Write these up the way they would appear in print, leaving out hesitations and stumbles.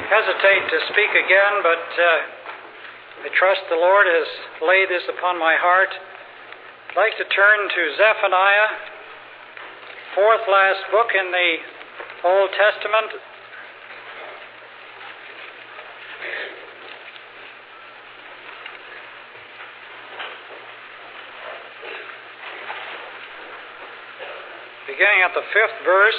hesitate to speak again, but I trust the Lord has laid this upon my heart. I'd like to turn to Zephaniah, fourth last book in the Old Testament. Beginning at the 5th verse.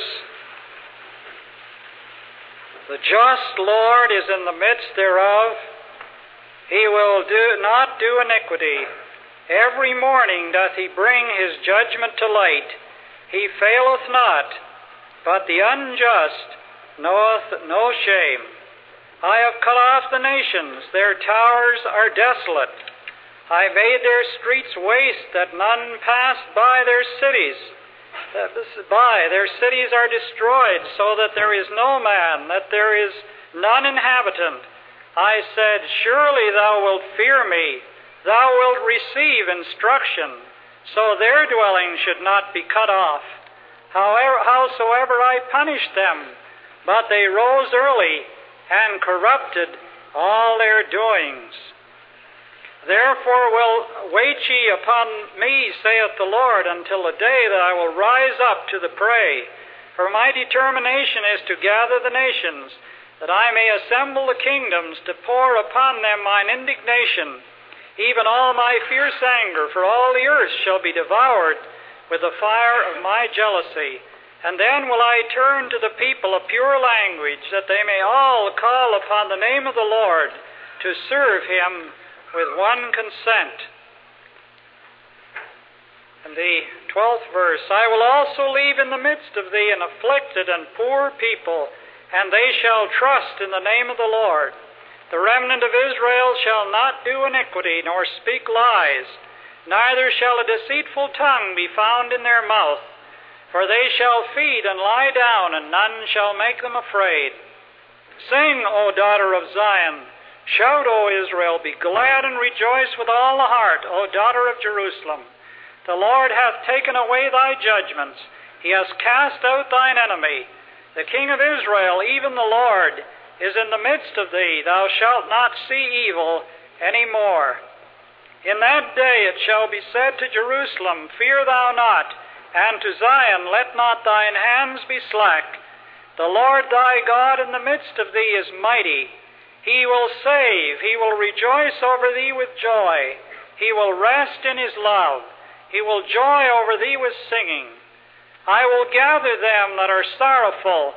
The just Lord is in the midst thereof. He will not do iniquity. Every morning doth he bring his judgment to light. He faileth not, but the unjust knoweth no shame. I have cut off the nations, their towers are desolate. I made their streets waste, that none passed by their cities. Their cities are destroyed, so that there is no man, that there is none inhabitant. I said, surely thou wilt fear me, thou wilt receive instruction, so their dwelling should not be cut off. Howsoever I punished them, but they rose early, and corrupted all their doings. Therefore wait ye upon me, saith the Lord, until the day that I will rise up to the prey. For my determination is to gather the nations, that I may assemble the kingdoms, to pour upon them mine indignation, even all my fierce anger, for all the earth shall be devoured with the fire of my jealousy. And then will I turn to the people a pure language, that they may all call upon the name of the Lord, to serve him with one consent. And the 12th verse, I will also leave in the midst of thee an afflicted and poor people, and they shall trust in the name of the Lord. The remnant of Israel shall not do iniquity, nor speak lies, neither shall a deceitful tongue be found in their mouth. For they shall feed and lie down, and none shall make them afraid. Sing, O daughter of Zion. Shout, O Israel, be glad and rejoice with all the heart, O daughter of Jerusalem. The Lord hath taken away thy judgments. He hath cast out thine enemy. The King of Israel, even the Lord, is in the midst of thee. Thou shalt not see evil any more. In that day it shall be said to Jerusalem, fear thou not, and to Zion, let not thine hands be slack. The Lord thy God in the midst of thee is mighty. He will save, he will rejoice over thee with joy. He will rest in his love. He will joy over thee with singing. I will gather them that are sorrowful,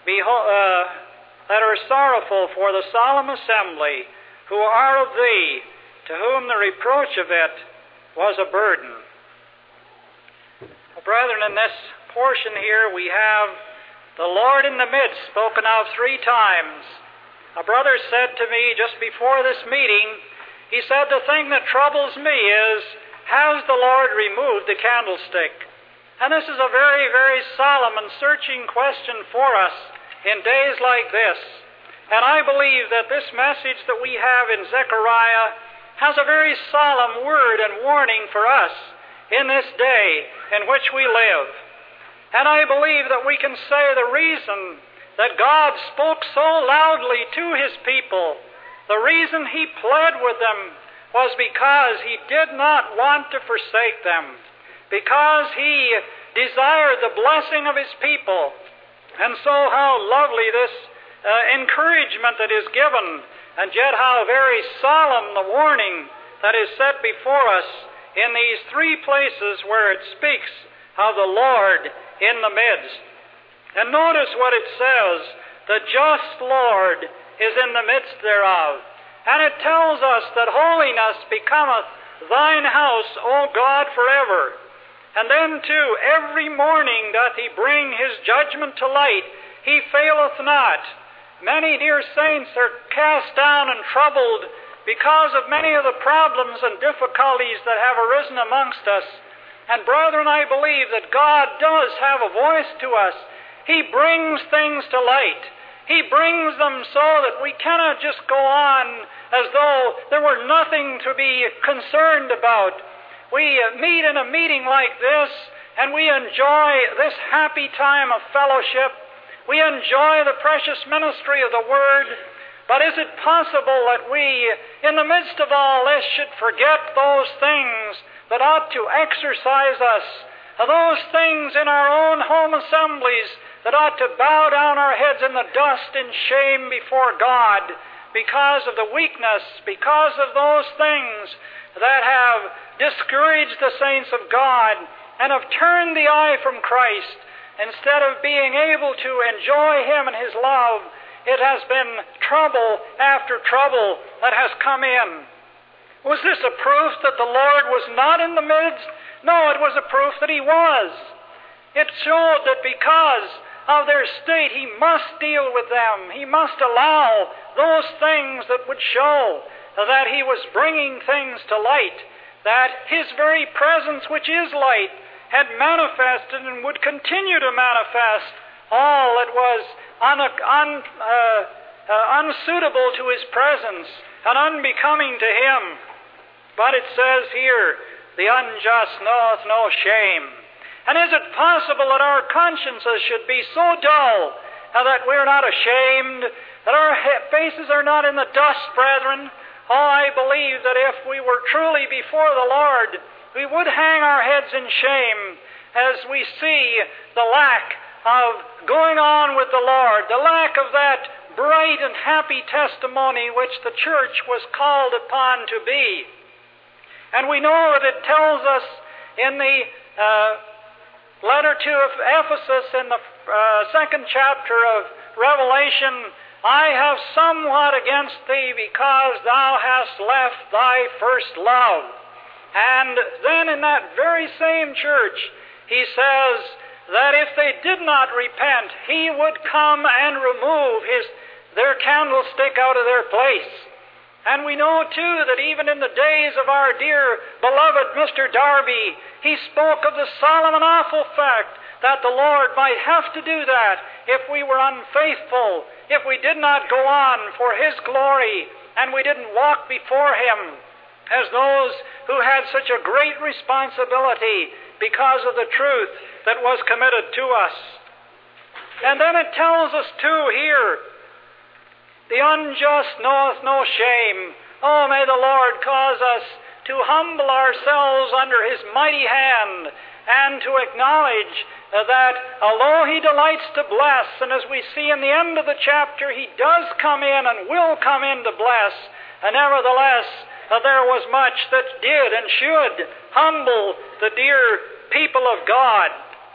for the solemn assembly, who are of thee, to whom the reproach of it was a burden. Well, brethren, in this portion here we have the Lord in the midst spoken of 3 times. A brother said to me just before this meeting, he said, the thing that troubles me is, has the Lord removed the candlestick? And this is a very, very solemn and searching question for us in days like this. And I believe that this message that we have in Zechariah has a very solemn word and warning for us in this day in which we live. And I believe that we can say the reason that God spoke so loudly to his people, the reason he pled with them was because he did not want to forsake them, because he desired the blessing of his people. And so how lovely this encouragement that is given, and yet how very solemn the warning that is set before us in these 3 places where it speaks of the Lord in the midst. And notice what it says, the just Lord is in the midst thereof. And it tells us that holiness becometh thine house, O God, forever. And then too, every morning doth he bring his judgment to light. He faileth not. Many dear saints are cast down and troubled because of many of the problems and difficulties that have arisen amongst us. And brethren, I believe that God does have a voice to us. He brings things to light. He brings them so that we cannot just go on as though there were nothing to be concerned about. We meet in a meeting like this, and we enjoy this happy time of fellowship. We enjoy the precious ministry of the Word, But is it possible that we, in the midst of all this, should forget those things that ought to exercise us, those things in our own home assemblies that ought to bow down our heads in the dust in shame before God because of the weakness, because of those things that have discouraged the saints of God and have turned the eye from Christ? Instead of being able to enjoy Him and His love, it has been trouble after trouble that has come in. Was this a proof that the Lord was not in the midst? No, it was a proof that He was. It showed that because of their state, He must deal with them. He must allow those things that would show that He was bringing things to light, that His very presence, which is light, had manifested and would continue to manifest all that was unsuitable to His presence and unbecoming to Him. But it says here, the unjust knoweth no shame. And is it possible that our consciences should be so dull that we're not ashamed, that our faces are not in the dust, brethren? Oh, I believe that if we were truly before the Lord, we would hang our heads in shame as we see the lack of going on with the Lord, the lack of that bright and happy testimony which the church was called upon to be. And we know that it tells us in the letter to Ephesus in the second chapter of Revelation, I have somewhat against thee because thou hast left thy first love. And then in that very same church, he says that if they did not repent, He would come and remove their candlestick out of their place. And we know, too, that even in the days of our dear beloved Mr. Darby, he spoke of the solemn and awful fact that the Lord might have to do that if we were unfaithful, if we did not go on for His glory, and we didn't walk before Him as those who had such a great responsibility because of the truth that was committed to us. And then it tells us too here, the unjust knoweth no shame. Oh, may the Lord cause us to humble ourselves under His mighty hand and to acknowledge that although He delights to bless, and as we see in the end of the chapter, He does come in and will come in to bless, and nevertheless, there was much that did and should humble the dear people of God.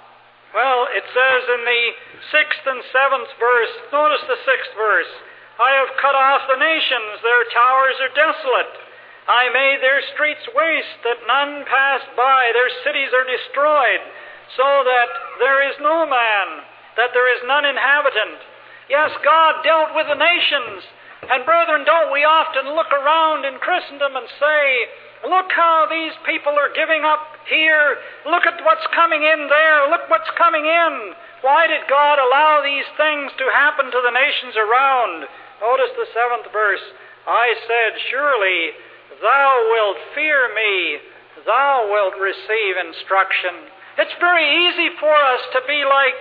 Well, it says in the 6th and 7th verse, notice the 6th verse, I have cut off the nations, their towers are desolate. I made their streets waste, that none passed by. Their cities are destroyed, so that there is no man, that there is none inhabitant. Yes, God dealt with the nations. And brethren, don't we often look around in Christendom and say, look how these people are giving up here. Look at what's coming in there. Look what's coming in. Why did God allow these things to happen to the nations around? Notice the 7th verse. I said, surely thou wilt fear me. Thou wilt receive instruction. It's very easy for us to be like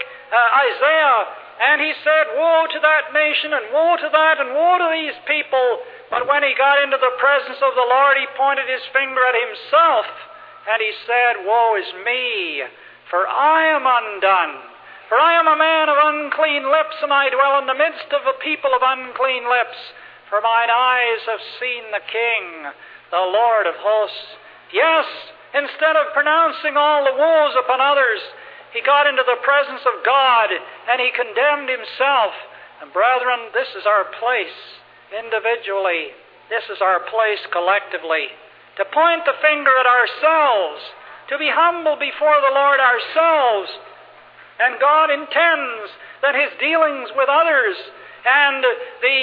Isaiah. And he said, woe to that nation, and woe to that, and woe to these people. But when he got into the presence of the Lord, he pointed his finger at himself, and he said, woe is me, for I am undone. For I am a man of unclean lips, and I dwell in the midst of a people of unclean lips. For mine eyes have seen the King, the Lord of hosts. Yes, instead of pronouncing all the woes upon others, he got into the presence of God, and he condemned himself. And brethren, this is our place individually. This is our place collectively. To point the finger at ourselves, to be humble before the Lord ourselves. And God intends that His dealings with others and the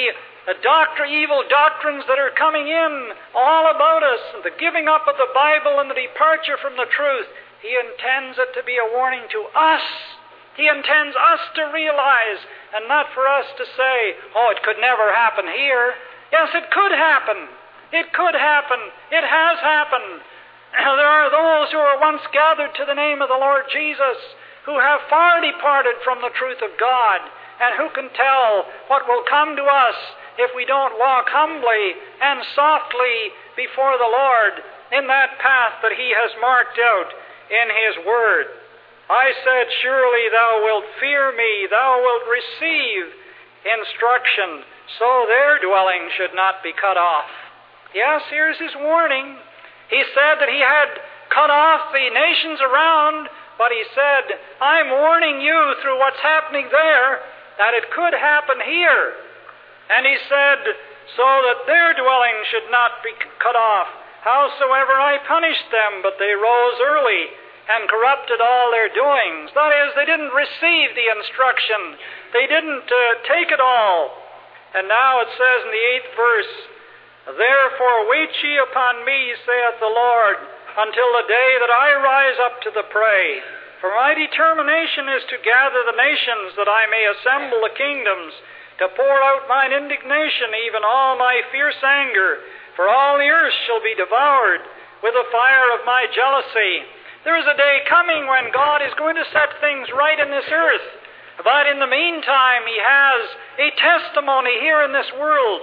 evil doctrines that are coming in all about us, and the giving up of the Bible and the departure from the truth, He intends it to be a warning to us. He intends us to realize, and not for us to say, oh, it could never happen here. Yes, it could happen. It could happen. It has happened. There are those who were once gathered to the name of the Lord Jesus who have far departed from the truth of God, and who can tell what will come to us if we don't walk humbly and softly before the Lord in that path that He has marked out in His Word. I said, surely thou wilt fear me, thou wilt receive instruction, so their dwelling should not be cut off. Yes, here's His warning. He said that He had cut off the nations around, but He said, I'm warning you through what's happening there, that it could happen here. And He said, so that their dwelling should not be cut off. Howsoever I punished them, but they rose early and corrupted all their doings. That is, they didn't receive the instruction. They didn't take it all. And now it says in the 8th verse, therefore wait ye upon me, saith the Lord, until the day that I rise up to the prey. For my determination is to gather the nations, that I may assemble the kingdoms, to pour out mine indignation, even all my fierce anger. For all the earth shall be devoured with the fire of my jealousy. There is a day coming when God is going to set things right in this earth. But in the meantime, He has a testimony here in this world,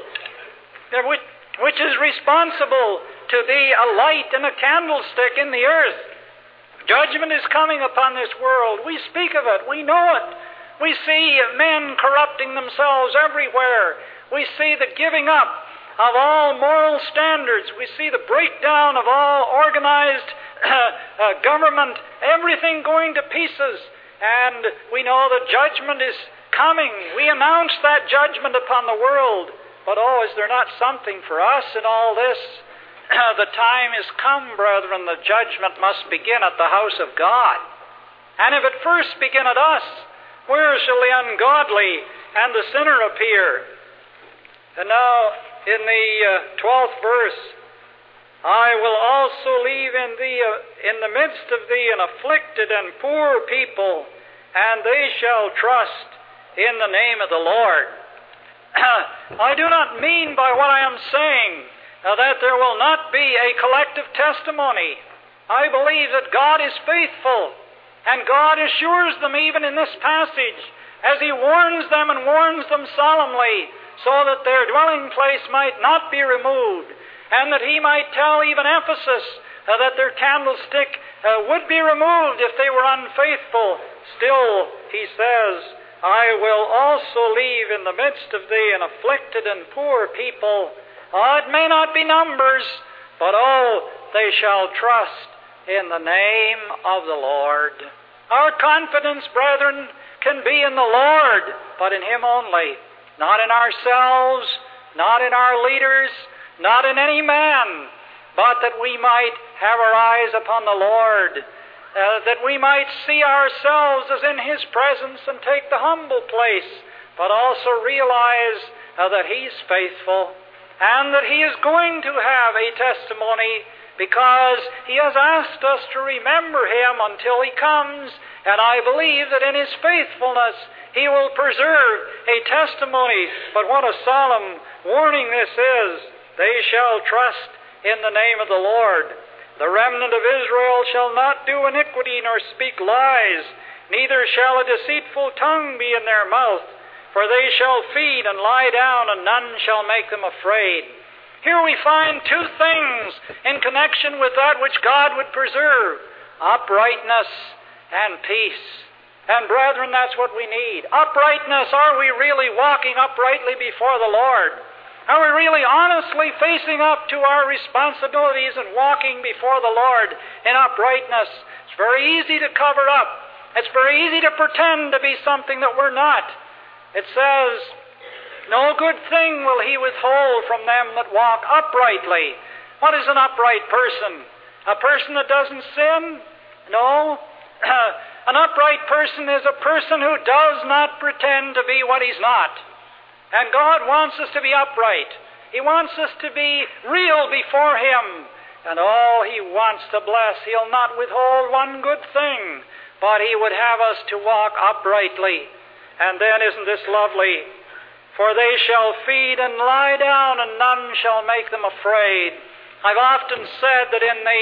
which is responsible to be a light and a candlestick in the earth. Judgment is coming upon this world. We speak of it. We know it. We see men corrupting themselves everywhere. We see the giving up of all moral standards. We see the breakdown of all organized government, everything going to pieces. And we know that judgment is coming. We announce that judgment upon the world. But oh, is there not something for us in all this? The time is come, brethren, the judgment must begin at the house of God. And if it first begin at us, where shall the ungodly and the sinner appear? And now, in the 12th verse, I will also leave in the midst of thee an afflicted and poor people, and they shall trust in the name of the Lord. I do not mean by what I am saying that there will not be a collective testimony. I believe that God is faithful, and God assures them even in this passage, as He warns them and warns them solemnly, so that their dwelling place might not be removed, and that He might tell even Ephesus that their candlestick would be removed if they were unfaithful. Still, He says, I will also leave in the midst of thee an afflicted and poor people. It may not be numbers, but they shall trust in the name of the Lord. Our confidence, brethren, can be in the Lord, but in Him only. Not in ourselves, not in our leaders, not in any man, but that we might have our eyes upon the Lord, that we might see ourselves as in His presence and take the humble place, but also realize that He's faithful and that He is going to have a testimony, because He has asked us to remember Him until He comes, and I believe that in His faithfulness He will preserve a testimony. But what a solemn warning this is. They shall trust in the name of the Lord. The remnant of Israel shall not do iniquity nor speak lies, neither shall a deceitful tongue be in their mouth. For they shall feed and lie down, and none shall make them afraid. Here we find two things in connection with that which God would preserve: uprightness and peace. And brethren, that's what we need. Uprightness. Are we really walking uprightly before the Lord? Are we really honestly facing up to our responsibilities and walking before the Lord in uprightness? It's very easy to cover up. It's very easy to pretend to be something that we're not. It says, no good thing will He withhold from them that walk uprightly. What is an upright person? A person that doesn't sin? No. An upright person is a person who does not pretend to be what he's not. And God wants us to be upright. He wants us to be real before Him. And He wants to bless. He'll not withhold one good thing, but He would have us to walk uprightly. And then, isn't this lovely? For they shall feed and lie down, and none shall make them afraid. I've often said that in the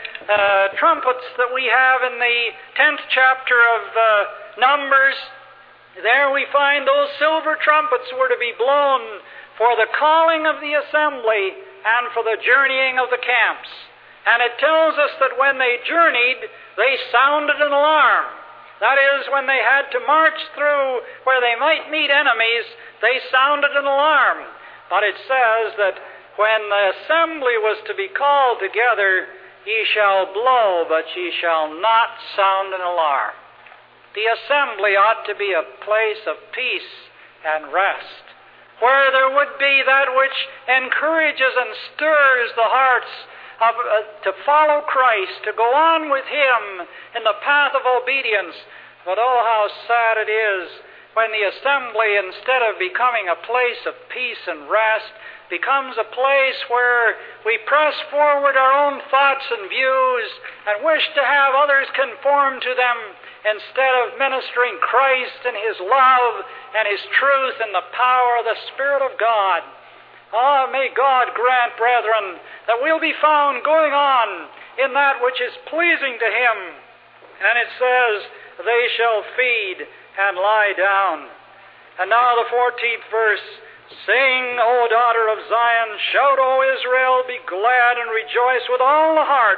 trumpets that we have in the 10th chapter of Numbers, there we find those silver trumpets were to be blown for the calling of the assembly and for the journeying of the camps. And it tells us that when they journeyed, they sounded an alarm. That is, when they had to march through where they might meet enemies, they sounded an alarm. But it says that when the assembly was to be called together, ye shall blow, but ye shall not sound an alarm. The assembly ought to be a place of peace and rest, where there would be that which encourages and stirs the hearts to follow Christ, to go on with Him in the path of obedience. But oh, how sad it is when the assembly, instead of becoming a place of peace and rest, becomes a place where we press forward our own thoughts and views and wish to have others conform to them instead of ministering Christ and His love and His truth and the power of the Spirit of God. Ah, may God grant, brethren, that we'll be found going on in that which is pleasing to Him. And it says, they shall feed and lie down. And now the 14th verse, sing, O daughter of Zion, shout, O Israel, be glad and rejoice with all the heart.